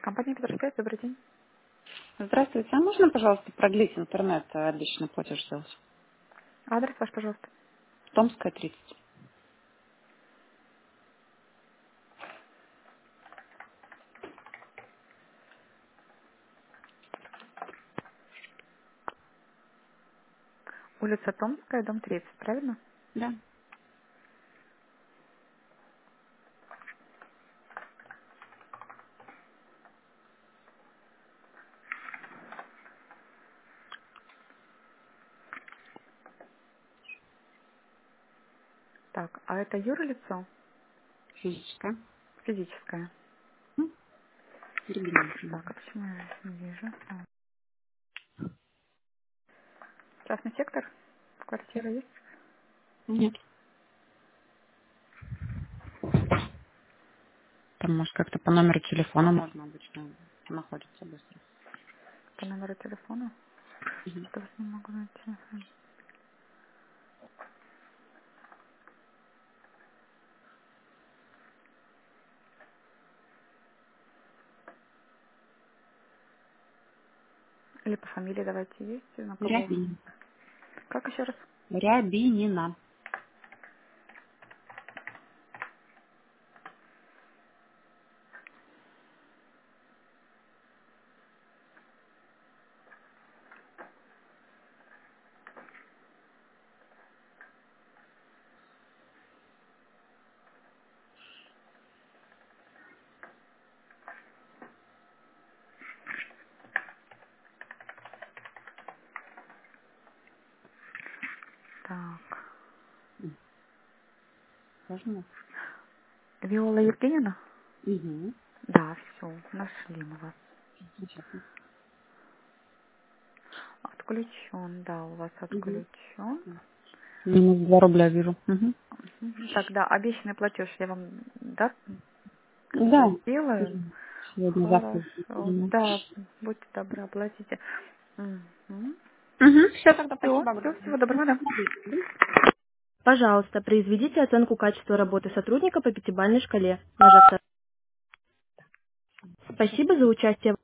Компания Петросвязь, добрый день. Здравствуйте, а можно, пожалуйста, продлить интернет, личный платеж сделать? Адрес ваш, пожалуйста. Томская, 30. Улица Томская, дом 30, правильно? Да. Так, а это юрлицо? Физическая. Физическое. Региональная. Так, а почему я не вижу? Частный сектор? Квартира есть? Нет. Там, может, как-то по номеру телефона можно обычно находится быстро. По номеру телефона? Мгм. Что-то не могу найти. Или по фамилии давайте есть, на кого? Рябинина. Как еще раз? Рябинина. Так. Можно? Виола Евгеньевна? Угу. Да, все, нашли мы вас. Замечательно. Отключен, да, у вас Угу. отключен. Минус 2 рубля вижу. Угу. Так, да, обещанный платеж я вам, да, как Да. бы сделаю. Сегодня-завтра. Хорошо, да, будьте добры, оплатите. Угу. Угу. Все, тогда Все, спасибо все, огромное. всего доброго, да. Пожалуйста, произведите оценку качества работы сотрудника по пятибалльной шкале, нажав «Спасибо за участие